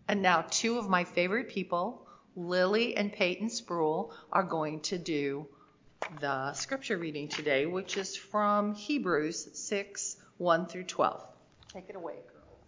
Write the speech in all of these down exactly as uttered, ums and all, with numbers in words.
And now two of my favorite people, Lily and Peyton Sproul, are going to do the scripture reading today, which is from Hebrews six, one through twelve. Take it away, girls.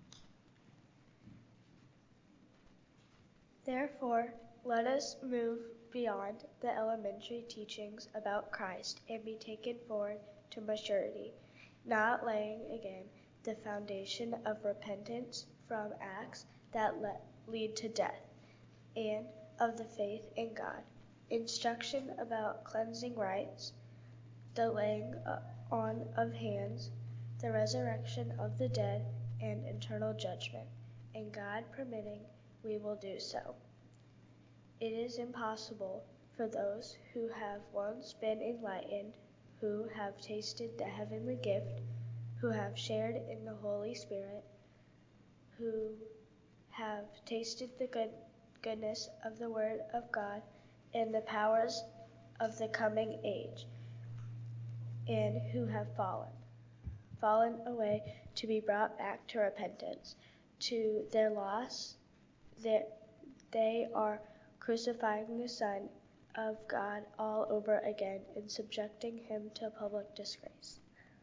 Therefore, let us move beyond the elementary teachings about Christ and be taken forward to maturity, not laying again the foundation of repentance from acts that lead to death, and of the faith in God, instruction about cleansing rites, the laying on of hands, the resurrection of the dead, and eternal judgment, and God permitting, we will do so. It is impossible for those who have once been enlightened, who have tasted the heavenly gift, who have shared in the Holy Spirit, who have tasted the good, goodness of the Word of God and the powers of the coming age, and who have fallen, fallen away to be brought back to repentance. To their loss, they are crucifying the Son of God all over again and subjecting him to public disgrace.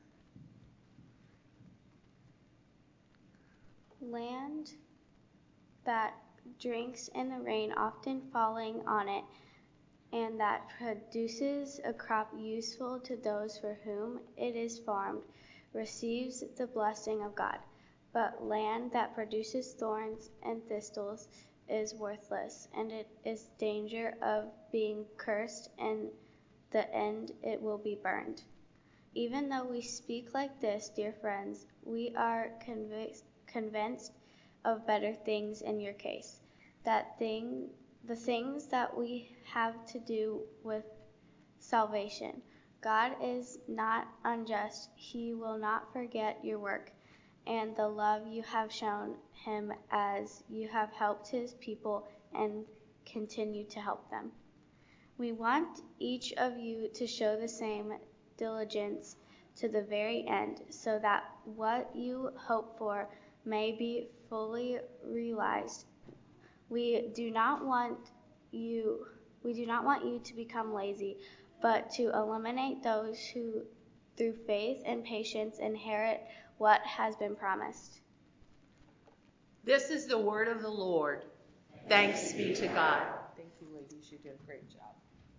Land that drinks in the rain, often falling on it, and that produces a crop useful to those for whom it is farmed, receives the blessing of God. But land that produces thorns and thistles is worthless, and it is danger of being cursed, and the end it will be burned. Even though we speak like this, dear friends, we are convinced convinced of better things in your case, that thing, the things that we have to do with salvation. God is not unjust. He will not forget your work and the love you have shown him as you have helped his people and continue to help them. We want each of you to show the same diligence to the very end, so that what you hope for may be fully realized. We do not want you we do not want you to become lazy, but to eliminate those who through faith and patience inherit what has been promised. This is the word of the Lord. Thanks be to God. Thank you, ladies. You did a great job.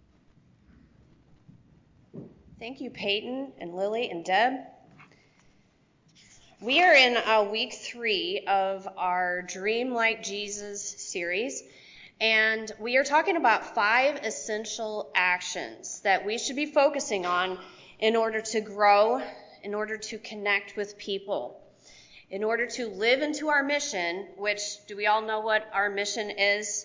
Thank you, Peyton and Lily and Deb. We are in uh, week three of our Dream Like Jesus series, and we are talking about five essential actions that we should be focusing on in order to grow, in order to connect with people, in order to live into our mission, which, do we all know what our mission is?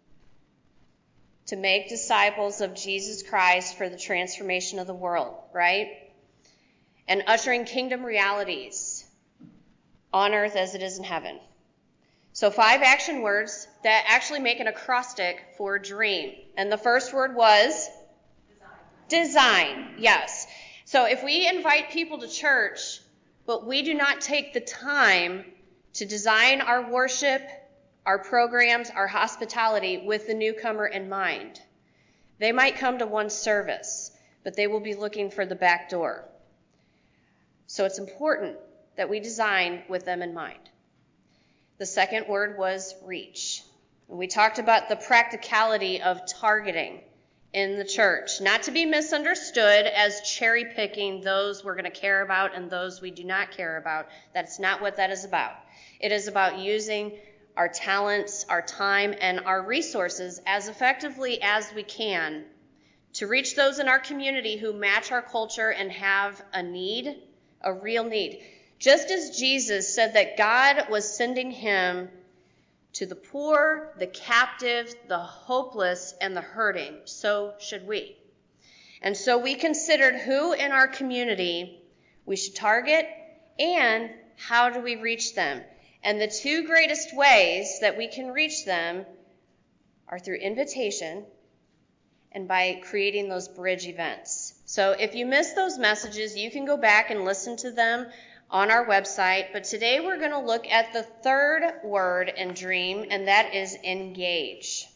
To make disciples of Jesus Christ for the transformation of the world, right? And ushering kingdom realities on earth as it is in heaven. So five action words that actually make an acrostic for dream. And the first word was? Design. Design, yes. So if we invite people to church, but we do not take the time to design our worship, our programs, our hospitality with the newcomer in mind, they might come to one service, but they will be looking for the back door. So it's important that we design with them in mind. The second word was reach. We talked about the practicality of targeting in the church, not to be misunderstood as cherry picking those we're going to care about and those we do not care about. That's not what that is about. It is about using our talents, our time, and our resources as effectively as we can to reach those in our community who match our culture and have a need, a real need. Just as Jesus said that God was sending him to the poor, the captive, the hopeless, and the hurting, so should we. And so we considered who in our community we should target and how do we reach them. And the two greatest ways that we can reach them are through invitation and by creating those bridge events. So if you missed those messages, you can go back and listen to them on our website. But today we're going to look at the third word in dream, and that is engage.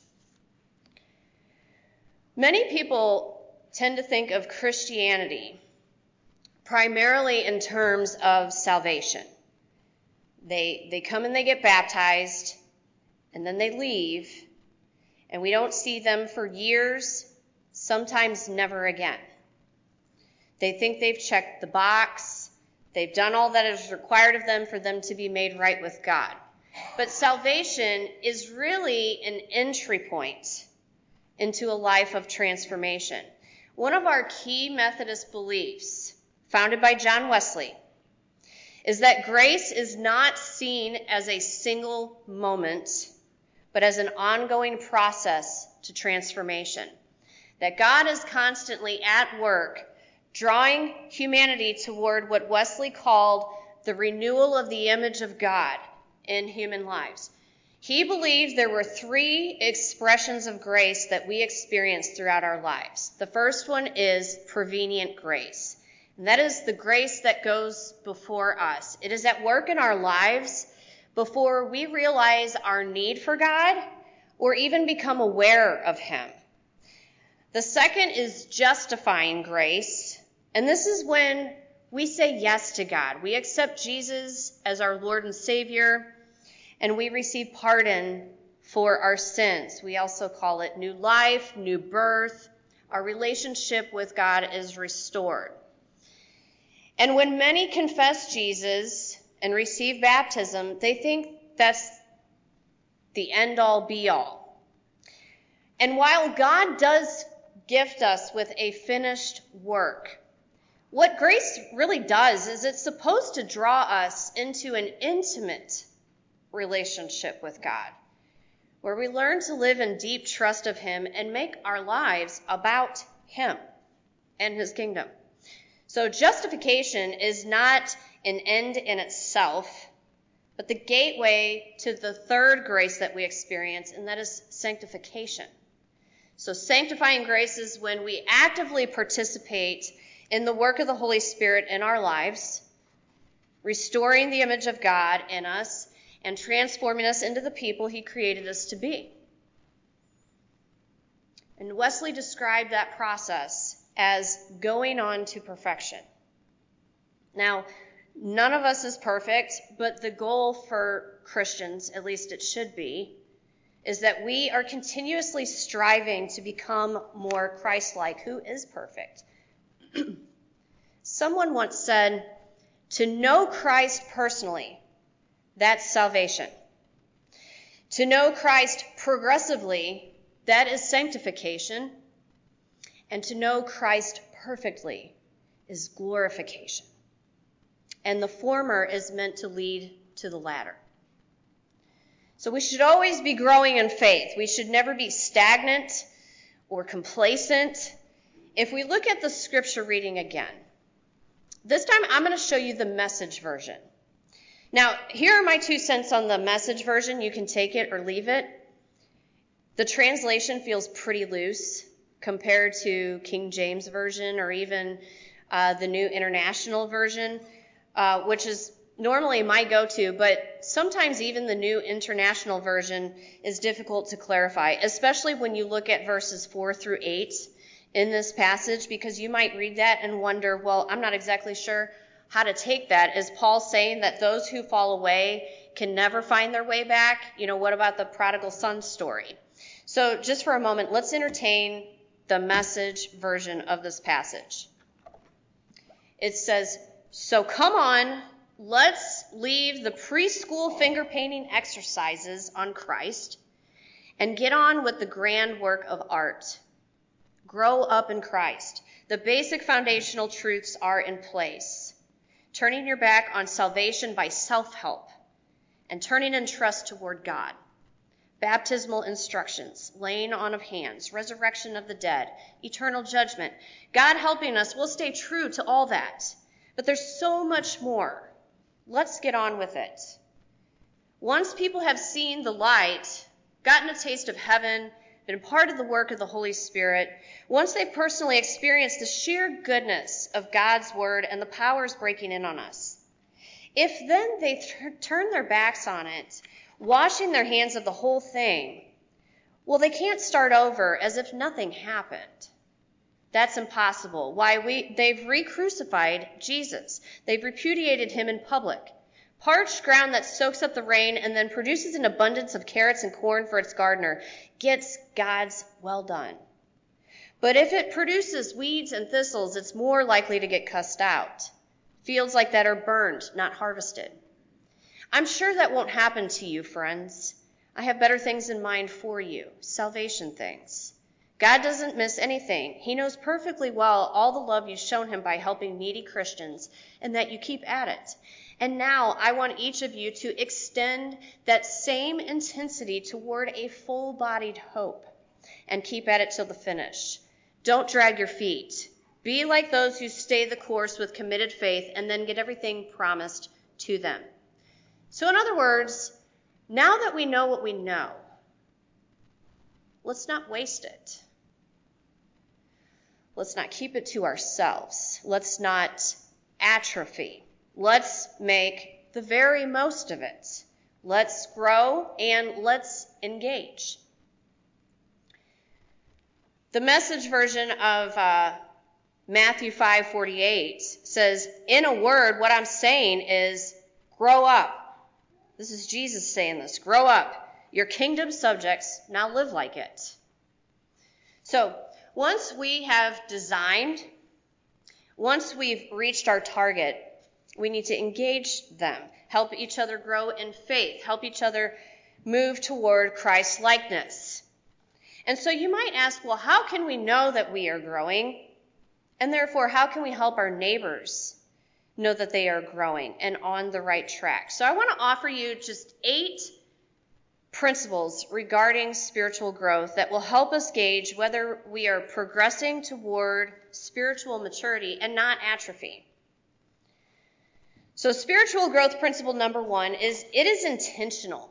Many people tend to think of Christianity primarily in terms of salvation. They, they come and they get baptized, and then they leave, and we don't see them for years, sometimes never again. They think they've checked the box. They've done all that is required of them for them to be made right with God. But salvation is really an entry point into a life of transformation. One of our key Methodist beliefs, founded by John Wesley, is that grace is not seen as a single moment, but as an ongoing process to transformation. That God is constantly at work, drawing humanity toward what Wesley called the renewal of the image of God in human lives. He believed there were three expressions of grace that we experience throughout our lives. The first one is prevenient grace. And that is the grace that goes before us. It is at work in our lives before we realize our need for God or even become aware of Him. The second is justifying grace. And this is when we say yes to God. We accept Jesus as our Lord and Savior, and we receive pardon for our sins. We also call it new life, new birth. Our relationship with God is restored. And when many confess Jesus and receive baptism, they think that's the end-all, be-all. And while God does gift us with a finished work, what grace really does is it's supposed to draw us into an intimate relationship with God, where we learn to live in deep trust of Him and make our lives about Him and His kingdom. So justification is not an end in itself, but the gateway to the third grace that we experience, and that is sanctification. So sanctifying grace is when we actively participate in the work of the Holy Spirit in our lives, restoring the image of God in us and transforming us into the people He created us to be. And Wesley described that process as going on to perfection. Now, none of us is perfect, but the goal for Christians, at least it should be, is that we are continuously striving to become more Christ-like. Who is perfect? Someone once said, to know Christ personally, that's salvation. To know Christ progressively, that is sanctification. And to know Christ perfectly is glorification. And the former is meant to lead to the latter. So we should always be growing in faith. We should never be stagnant or complacent. If we look at the scripture reading again, this time I'm going to show you the Message version. Now, here are my two cents on the Message version. You can take it or leave it. The translation feels pretty loose compared to King James Version or even uh, the New International Version, uh, which is normally my go-to, but sometimes even the New International Version is difficult to clarify, especially when you look at verses four through eight in this passage, because you might read that and wonder, well, I'm not exactly sure how to take that. Is Paul saying that those who fall away can never find their way back? You know, what about the prodigal son story? So just for a moment, let's entertain the Message version of this passage. It says, so come on, let's leave the preschool finger painting exercises on Christ and get on with the grand work of art. Grow up in Christ. The basic foundational truths are in place. Turning your back on salvation by self-help and turning in trust toward God. Baptismal instructions, laying on of hands, resurrection of the dead, eternal judgment. God helping us, we'll stay true to all that. But there's so much more. Let's get on with it. Once people have seen the light, gotten a taste of heaven, been part of the work of the Holy Spirit, once they've personally experienced the sheer goodness of God's word and the powers breaking in on us, if then they th- turn their backs on it, washing their hands of the whole thing, well, they can't start over as if nothing happened. That's impossible. Why? We, they've re-crucified Jesus. They've repudiated him in public. Parched ground that soaks up the rain and then produces an abundance of carrots and corn for its gardener gets God's well done. But if it produces weeds and thistles, it's more likely to get cussed out. Fields like that are burned, not harvested. I'm sure that won't happen to you, friends. I have better things in mind for you, salvation things. God doesn't miss anything. He knows perfectly well all the love you've shown him by helping needy Christians, and that you keep at it. And now I want each of you to extend that same intensity toward a full-bodied hope, and keep at it till the finish. Don't drag your feet. Be like those who stay the course with committed faith and then get everything promised to them. So in other words, now that we know what we know, let's not waste it. Let's not keep it to ourselves. Let's not atrophy. Let's make the very most of it. Let's grow and let's engage. The Message version of uh, Matthew five forty-eight says, in a word, what I'm saying is grow up. This is Jesus saying this. Grow up. Your kingdom subjects, now live like it. So, once we have designed, once we've reached our target, we need to engage them, help each other grow in faith, help each other move toward Christ's likeness. And so you might ask, well, how can we know that we are growing? And therefore, how can we help our neighbors know that they are growing and on the right track? So I want to offer you just eight principles regarding spiritual growth that will help us gauge whether we are progressing toward spiritual maturity and not atrophy. So spiritual growth principle number one is it is intentional.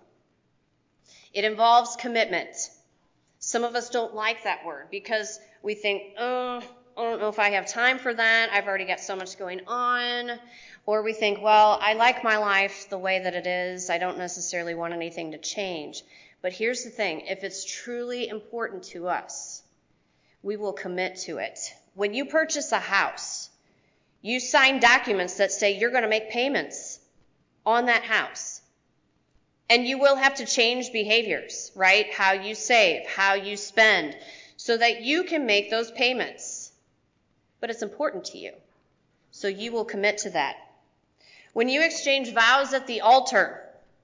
It involves commitment. Some of us don't like that word because we think, oh, I don't know if I have time for that. I've already got so much going on. Or we think, well, I like my life the way that it is. I don't necessarily want anything to change. But here's the thing. If it's truly important to us, we will commit to it. When you purchase a house, you sign documents that say you're going to make payments on that house. And you will have to change behaviors, right? How you save, how you spend, so that you can make those payments. But it's important to you. So you will commit to that. When you exchange vows at the altar,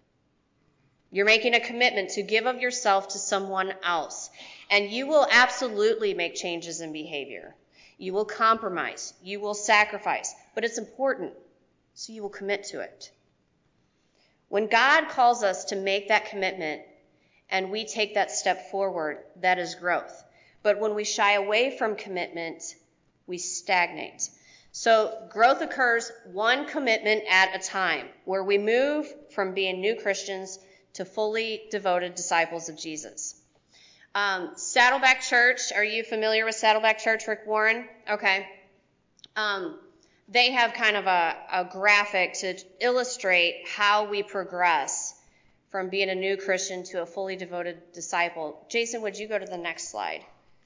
you're making a commitment to give of yourself to someone else. And you will absolutely make changes in behavior. You will compromise. You will sacrifice. But it's important. So you will commit to it. When God calls us to make that commitment and we take that step forward, that is growth. But when we shy away from commitment, we stagnate. So growth occurs one commitment at a time, where we move from being new Christians to fully devoted disciples of Jesus. Um, Saddleback Church, are you familiar with Saddleback Church, Rick Warren? Okay. Um, they have kind of a, a graphic to illustrate how we progress from being a new Christian to a fully devoted disciple. Jason, would you go to the next slide?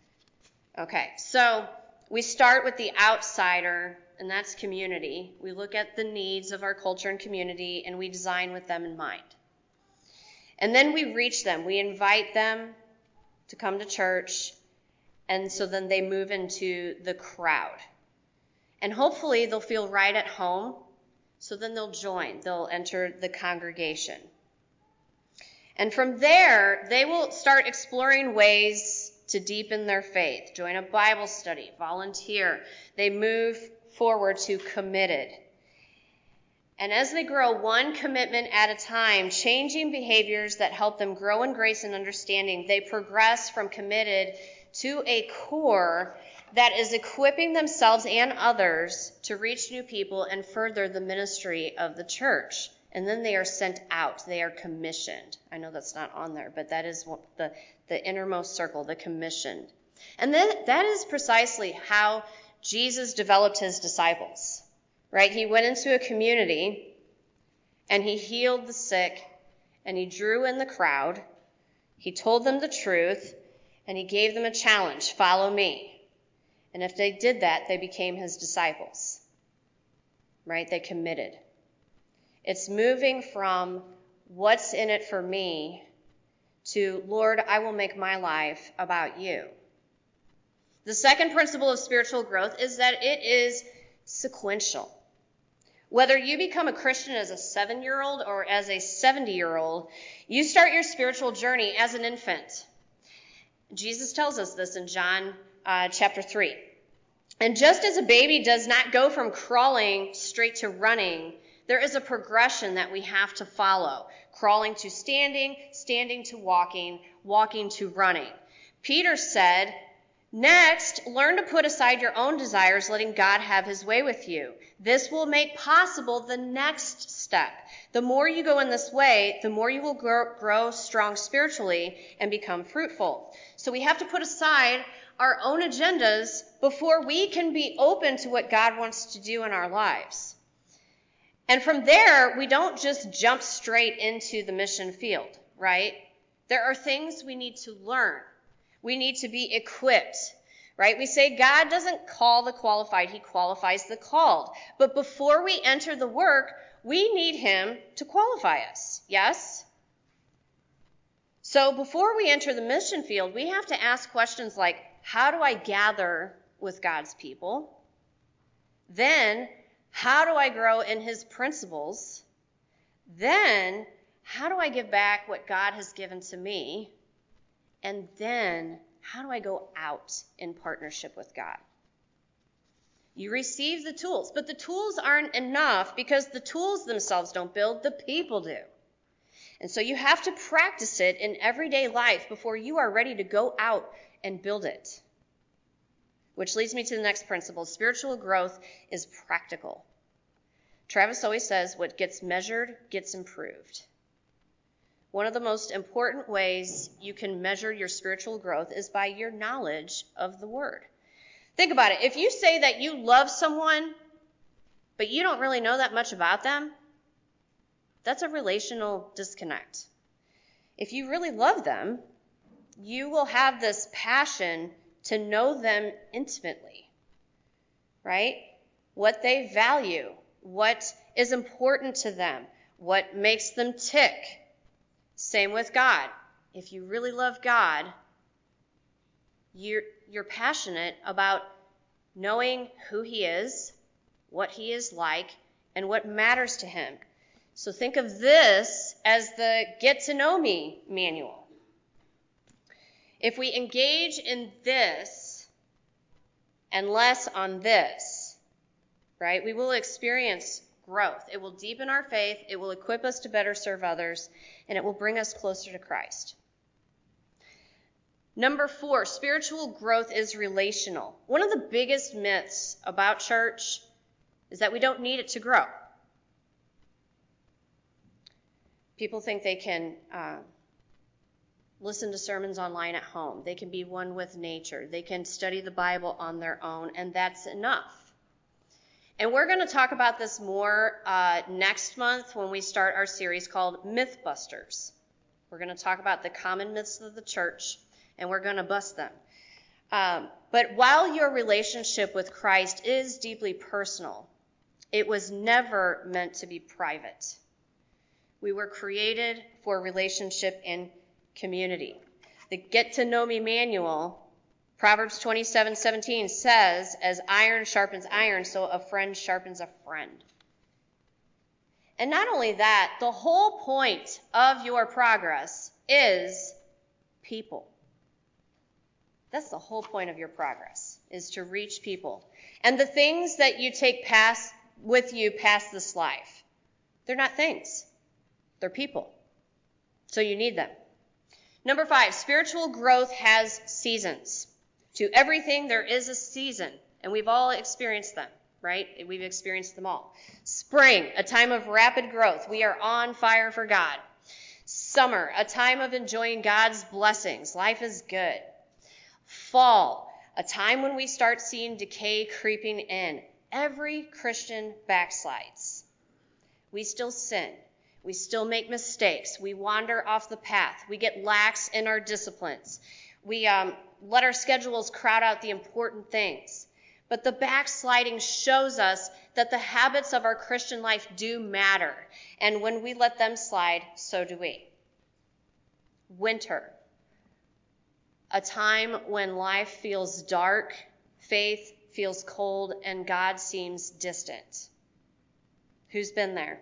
Okay, so we start with the outsider, and that's community. We look at the needs of our culture and community, and we design with them in mind. And then we reach them. We invite them to come to church, and so then they move into the crowd. And hopefully they'll feel right at home, so then they'll join. They'll enter the congregation. And from there, they will start exploring ways to deepen their faith, join a Bible study, volunteer. They move forward to committed. And as they grow one commitment at a time, changing behaviors that help them grow in grace and understanding, they progress from committed to a core that is equipping themselves and others to reach new people and further the ministry of the church. And then they are sent out. They are commissioned. I know that's not on there, but that is what the, the innermost circle, the commissioned. And then that is precisely how Jesus developed his disciples, right? He went into a community, and he healed the sick, and he drew in the crowd. He told them the truth, and he gave them a challenge, follow me. And if they did that, they became his disciples, right? They committed. It's moving from what's in it for me to, Lord, I will make my life about you. The second principle of spiritual growth is that it is sequential. Whether you become a Christian as a seven-year-old or as a seventy-year-old, you start your spiritual journey as an infant. Jesus tells us this in John uh, chapter three. And just as a baby does not go from crawling straight to running, there is a progression that we have to follow. Crawling to standing, standing to walking, walking to running. Peter said, next, learn to put aside your own desires, letting God have his way with you. This will make possible the next step. The more you go in this way, the more you will grow, grow strong spiritually and become fruitful. So we have to put aside our own agendas before we can be open to what God wants to do in our lives. And from there, we don't just jump straight into the mission field, right? There are things we need to learn. We need to be equipped, right? We say God doesn't call the qualified, he qualifies the called. But before we enter the work, we need him to qualify us, yes? So before we enter the mission field, we have to ask questions like, how do I gather with God's people? Then, how do I grow in his principles? Then, how do I give back what God has given to me? And then, how do I go out in partnership with God? You receive the tools, but the tools aren't enough because the tools themselves don't build, the people do. And so you have to practice it in everyday life before you are ready to go out and build it. Which leads me to the next principle. Spiritual growth is practical. Travis always says, what gets measured gets improved. One of the most important ways you can measure your spiritual growth is by your knowledge of the Word. Think about it. If you say that you love someone, but you don't really know that much about them, that's a relational disconnect. If you really love them, you will have this passion to know them intimately, right? What they value, what is important to them, what makes them tick. Same with God. If you really love God, you're, you're passionate about knowing who he is, what he is like, and what matters to him. So think of this as the get to know me manual. If we engage in this and less on this, right, we will experience growth. It will deepen our faith, it will equip us to better serve others, and it will bring us closer to Christ. Number four, spiritual growth is relational. One of the biggest myths about church is that we don't need it to grow. People think they can uh, listen to sermons online at home. They can be one with nature. They can study the Bible on their own, and that's enough. And we're going to talk about this more uh, next month when we start our series called Mythbusters. We're going to talk about the common myths of the church, and we're going to bust them. Um, but while your relationship with Christ is deeply personal, it was never meant to be private. We were created for relationship and community. The Get to Know Me manual, Proverbs twenty-seven seventeen says, as iron sharpens iron, so a friend sharpens a friend. And not only that, the whole point of your progress is people. That's the whole point of your progress, is to reach people. And the things that you take past with you past this life, they're not things. They're people. So you need them. Number five, spiritual growth has seasons. To everything, there is a season, and we've all experienced them, right? We've experienced them all. Spring, a time of rapid growth. We are on fire for God. Summer, a time of enjoying God's blessings. Life is good. Fall, a time when we start seeing decay creeping in. Every Christian backslides. We still sin. We still make mistakes. We wander off the path. We get lax in our disciplines. We um, let our schedules crowd out the important things. But the backsliding shows us that the habits of our Christian life do matter. And when we let them slide, so do we. Winter. A time when life feels dark, faith feels cold, and God seems distant. Who's been there?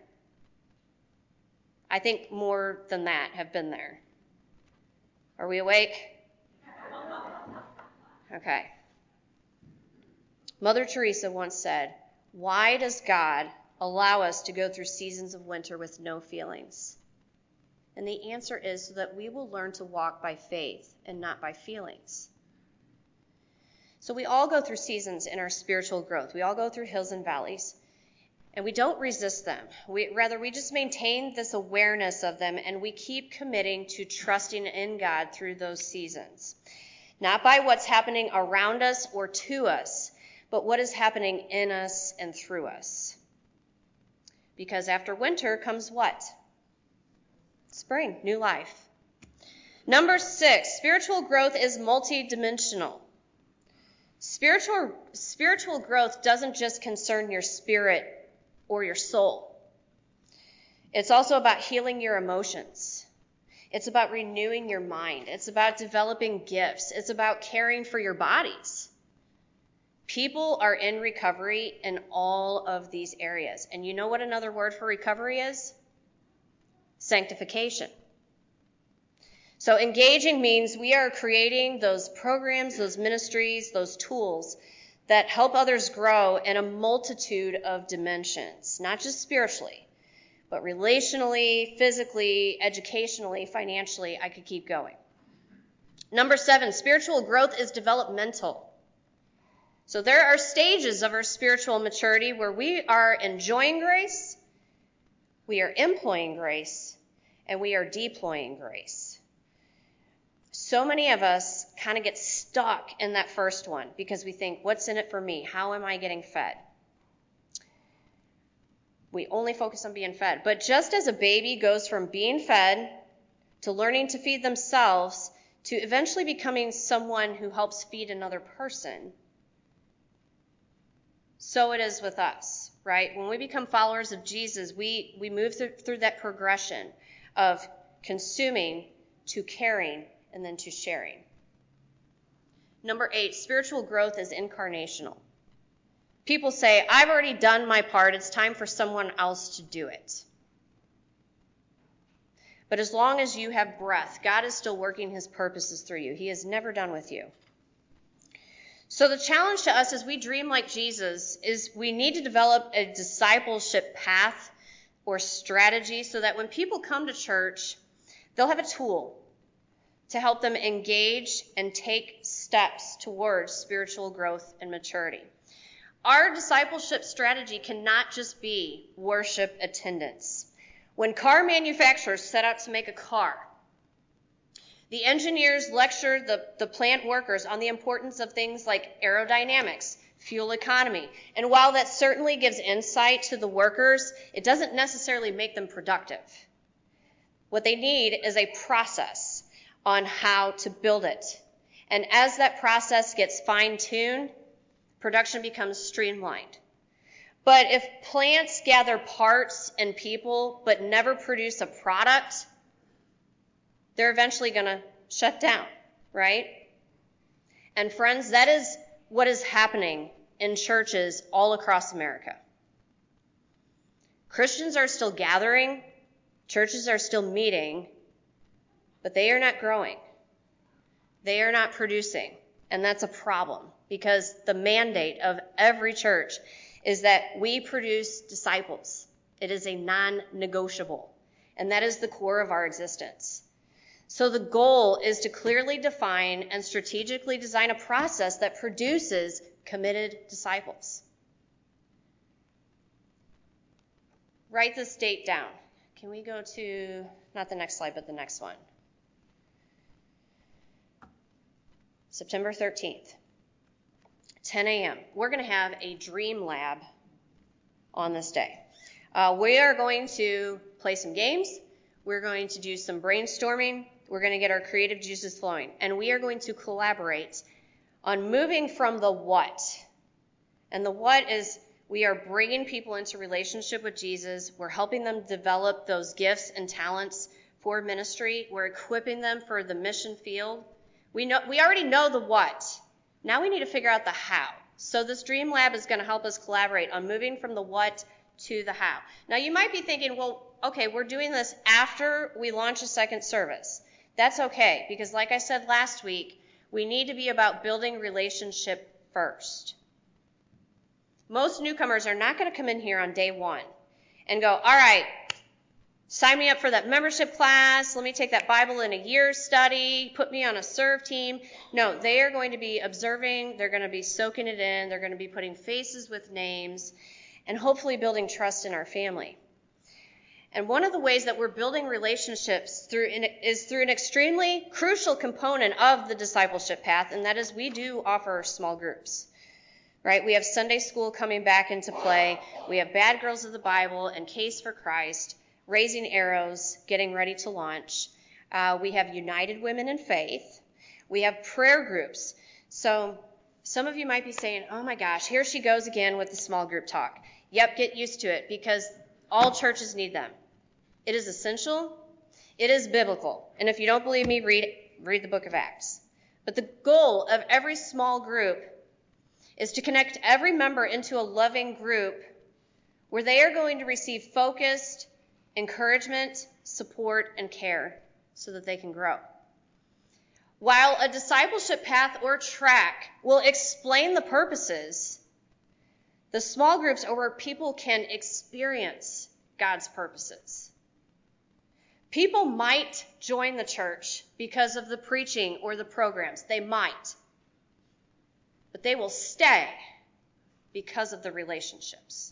I think more than that have been there. Are we awake? Okay. Mother Teresa once said, "Why does God allow us to go through seasons of winter with no feelings?" And the answer is so that we will learn to walk by faith and not by feelings. So we all go through seasons in our spiritual growth. We all go through hills and valleys. And we don't resist them. We, rather, we just maintain this awareness of them, and we keep committing to trusting in God through those seasons. Not by what's happening around us or to us, but what is happening in us and through us. Because after winter comes what? Spring, new life. Number six, spiritual growth is multidimensional. Spiritual, spiritual growth doesn't just concern your spirit or your soul. It's also about healing your emotions. It's about renewing your mind. It's about developing gifts. It's about caring for your bodies. People are in recovery in all of these areas. And you know what another word for recovery is? Sanctification. So engaging means we are creating those programs, those ministries, those tools that help others grow in a multitude of dimensions, not just spiritually, but relationally, physically, educationally, financially. I could keep going. Number seven, spiritual growth is developmental. So there are stages of our spiritual maturity where we are enjoying grace, we are employing grace, and we are deploying grace. So many of us kind of get stuck in that first one because we think, what's in it for me? How am I getting fed? We only focus on being fed. But just as a baby goes from being fed to learning to feed themselves to eventually becoming someone who helps feed another person, so it is with us, right? When we become followers of Jesus, we, we move through, through that progression of consuming to caring and then to sharing. Number eight, spiritual growth is incarnational. People say, I've already done my part. It's time for someone else to do it. But as long as you have breath, God is still working his purposes through you. He is never done with you. So the challenge to us as we dream like Jesus is we need to develop a discipleship path or strategy so that when people come to church, they'll have a tool to help them engage and take steps towards spiritual growth and maturity. Our discipleship strategy cannot just be worship attendance. When car manufacturers set out to make a car, the engineers lecture the, the plant workers on the importance of things like aerodynamics, fuel economy. And while that certainly gives insight to the workers, it doesn't necessarily make them productive. What they need is a process on how to build it. And as that process gets fine-tuned, production becomes streamlined. But if plants gather parts and people but never produce a product, they're eventually going to shut down, right? And friends, that is what is happening in churches all across America. Christians are still gathering, churches are still meeting, but they are not growing. They are not producing. And that's a problem because the mandate of every church is that we produce disciples. It is a non-negotiable. And that is the core of our existence. So the goal is to clearly define and strategically design a process that produces committed disciples. Write this date down. Can we go to, not the next slide, but the next one. September thirteenth, ten a.m. We're going to have a dream lab on this day. Uh, we are going to play some games. We're going to do some brainstorming. We're going to get our creative juices flowing. And we are going to collaborate on moving from the what. And the what is we are bringing people into relationship with Jesus. We're helping them develop those gifts and talents for ministry. We're equipping them for the mission field. We know we already know the what. Now we need to figure out the how. So this Dream Lab is going to help us collaborate on moving from the what to the how. Now you might be thinking, well, okay, we're doing this after we launch a second service. That's okay, because like I said last week, we need to be about building relationship first. Most newcomers are not going to come in here on day one and go, all right, sign me up for that membership class. Let me take that Bible in a year study. Put me on a serve team. No, they are going to be observing. They're going to be soaking it in. They're going to be putting faces with names and hopefully building trust in our family. And one of the ways that we're building relationships through is through an extremely crucial component of the discipleship path, and that is we do offer small groups. Right? We have Sunday school coming back into play. We have Bad Girls of the Bible and Case for Christ, Raising Arrows, getting ready to launch. Uh, we have United Women in Faith. We have prayer groups. So some of you might be saying, oh my gosh, here she goes again with the small group talk. Yep, get used to it because all churches need them. It is essential. It is biblical. And if you don't believe me, read, read the book of Acts. But the goal of every small group is to connect every member into a loving group where they are going to receive focused encouragement, support, and care so that they can grow. While a discipleship path or track will explain the purposes, the small groups are where people can experience God's purposes. People might join the church because of the preaching or the programs. They might. But they will stay because of the relationships.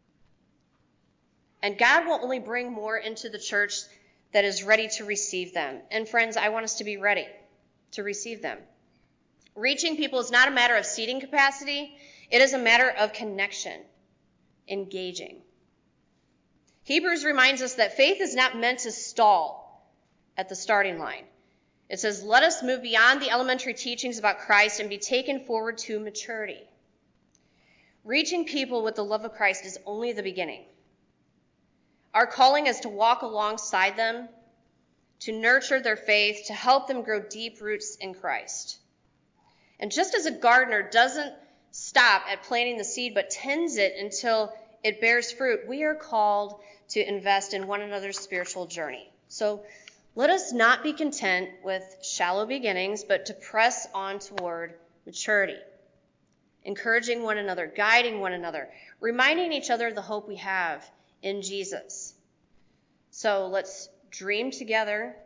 And God will only bring more into the church that is ready to receive them. And friends, I want us to be ready to receive them. Reaching people is not a matter of seating capacity. It is a matter of connection, engaging. Hebrews reminds us that faith is not meant to stall at the starting line. It says, let us move beyond the elementary teachings about Christ and be taken forward to maturity. Reaching people with the love of Christ is only the beginning. Our calling is to walk alongside them, to nurture their faith, to help them grow deep roots in Christ. And just as a gardener doesn't stop at planting the seed but tends it until it bears fruit, we are called to invest in one another's spiritual journey. So let us not be content with shallow beginnings, but to press on toward maturity, encouraging one another, guiding one another, reminding each other of the hope we have in Jesus. So let's dream together.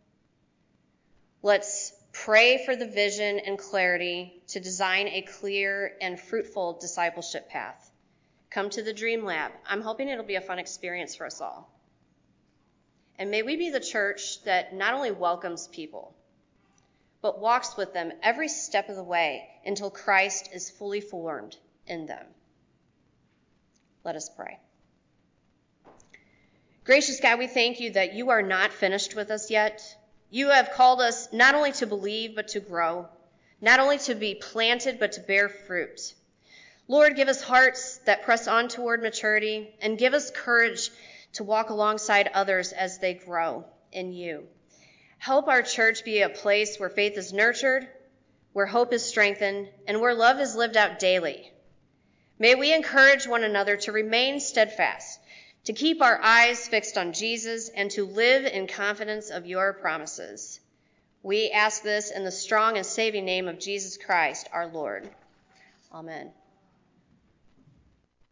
Let's pray for the vision and clarity to design a clear and fruitful discipleship path. Come to the Dream Lab. I'm hoping it'll be a fun experience for us all. And may we be the church that not only welcomes people, but walks with them every step of the way until Christ is fully formed in them. Let us pray. Gracious God, we thank you that you are not finished with us yet. You have called us not only to believe, but to grow, not only to be planted, but to bear fruit. Lord, give us hearts that press on toward maturity, and give us courage to walk alongside others as they grow in you. Help our church be a place where faith is nurtured, where hope is strengthened, and where love is lived out daily. May we encourage one another to remain steadfast, to keep our eyes fixed on Jesus, and to live in confidence of your promises. We ask this in the strong and saving name of Jesus Christ, our Lord. Amen.